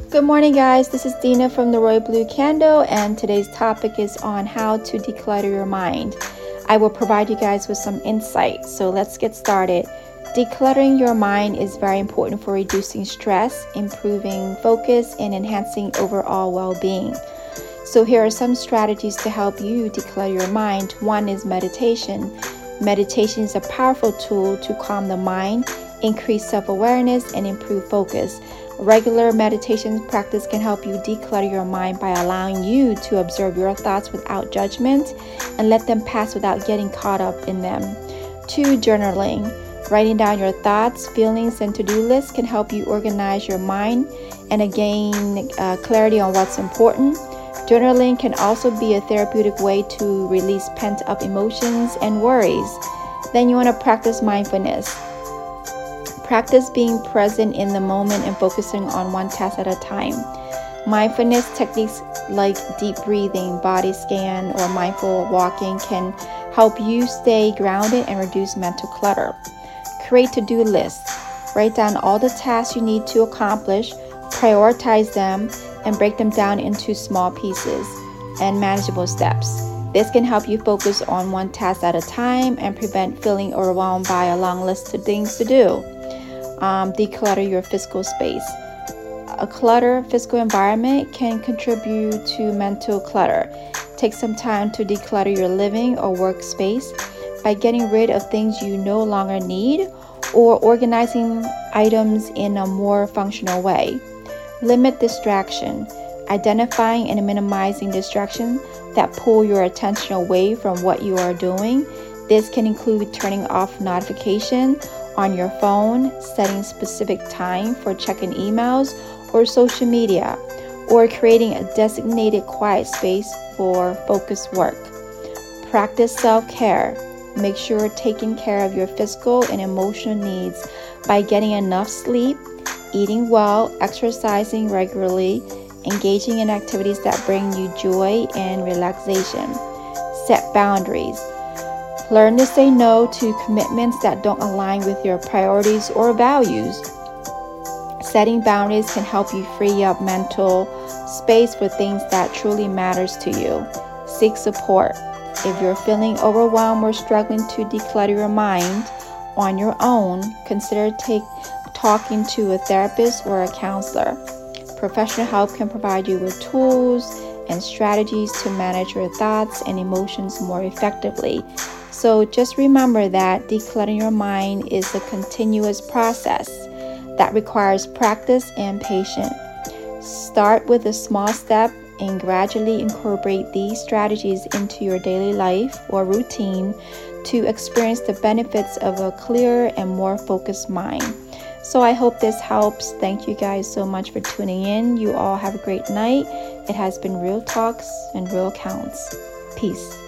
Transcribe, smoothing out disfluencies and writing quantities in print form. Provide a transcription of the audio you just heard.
Good morning, guys. This is Dina from the Royal Blue Candle, and today's topic is on how to declutter your mind. I will provide you guys with some insight, so let's get started. Decluttering your mind is very important for reducing stress, improving focus, and enhancing overall well-being. So here are some strategies to help you declutter your mind. One is meditation. Meditation is a powerful tool to calm the mind, increase self-awareness, and improve focus. Regular meditation practice can help you declutter your mind by allowing you to observe your thoughts without judgment and let them pass without getting caught up in them. 2. Journaling. Writing down your thoughts, feelings, and to-do lists can help you organize your mind and gain clarity on what's important. Journaling can also be a therapeutic way to release pent-up emotions and worries. Then you want to practice mindfulness. Practice being present in the moment and focusing on one task at a time. Mindfulness techniques like deep breathing, body scan, or mindful walking can help you stay grounded and reduce mental clutter. Create to-do lists. Write down all the tasks you need to accomplish, prioritize them, and break them down into small pieces and manageable steps. This can help you focus on one task at a time and prevent feeling overwhelmed by a long list of things to do. Declutter your physical space. A cluttered physical environment can contribute to mental clutter. Take some time to declutter your living or workspace by getting rid of things you no longer need or organizing items in a more functional way. Limit distraction. Identifying and minimizing distractions that pull your attention away from what you are doing. This can include turning off notifications on your phone, setting specific time for checking emails or social media, or creating a designated quiet space for focused work. Practice self-care. Make sure taking care of your physical and emotional needs by getting enough sleep, eating well, exercising regularly, engaging in activities that bring you joy and relaxation. Set boundaries. Learn to say no to commitments that don't align with your priorities or values. Setting boundaries can help you free up mental space for things that truly matters to you. Seek support. If you're feeling overwhelmed or struggling to declutter your mind on your own, consider talking to a therapist or a counselor. Professional help can provide you with tools and strategies to manage your thoughts and emotions more effectively. So just remember that decluttering your mind is a continuous process that requires practice and patience. Start with a small step and gradually incorporate these strategies into your daily life or routine to experience the benefits of a clearer and more focused mind. So I hope this helps. Thank you guys so much for tuning in. You all have a great night. It has been Real Talks and Real Counts. Peace.